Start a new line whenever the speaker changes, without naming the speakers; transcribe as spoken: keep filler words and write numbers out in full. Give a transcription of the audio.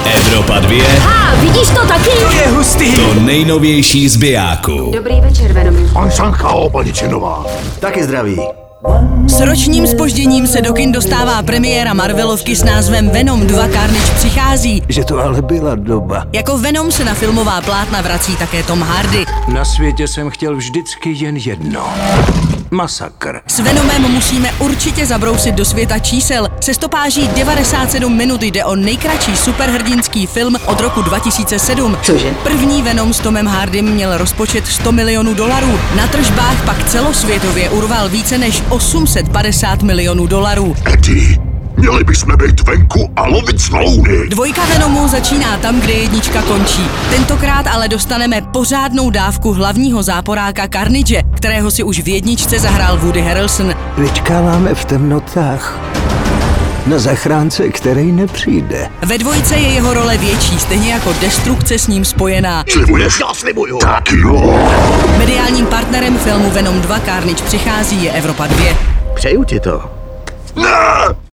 Evropa dvě.
A vidíš to taky?
To je hustý.
To nejnovější z bijáku.
Dobrý večer, Venomi.
Pan Sanchao, paní Činová.
Taky zdraví.
S ročním zpožděním se do kin dostává premiéra Marvelovky s názvem Venom dva Carnage přichází.
Že to ale byla doba.
Jako Venom se na filmová plátna vrací také Tom Hardy.
Na světě jsem chtěl vždycky jen jedno. Masakr.
S Venomem musíme určitě zabrousit do světa čísel. Se stopáží devadesát sedm minut jde o nejkratší superhrdinský film od roku dva tisíce sedm.
Cože?
První Venom s Tomem Hardym měl rozpočet sto milionů dolarů. Na tržbách pak celosvětově urval více než osm set padesát milionů dolarů.
Eddie, měli bychom být venku a lovit slouny.
Dvojka Venomu začíná tam, kde jednička končí. Tentokrát ale dostaneme pořádnou dávku hlavního záporáka Carnage, kterého si už v jedničce zahrál Woody Harrelson.
Vyčkáváme v temnotách na zachránce, který nepřijde.
Ve dvojce je jeho role větší, stejně jako destrukce s ním spojená.
Slibuješ? Já slibuju. Tak jo.
Mediálním partnerem filmu Venom dva Carnage přichází je Evropa dvě.
Přeju ti to.
Ne!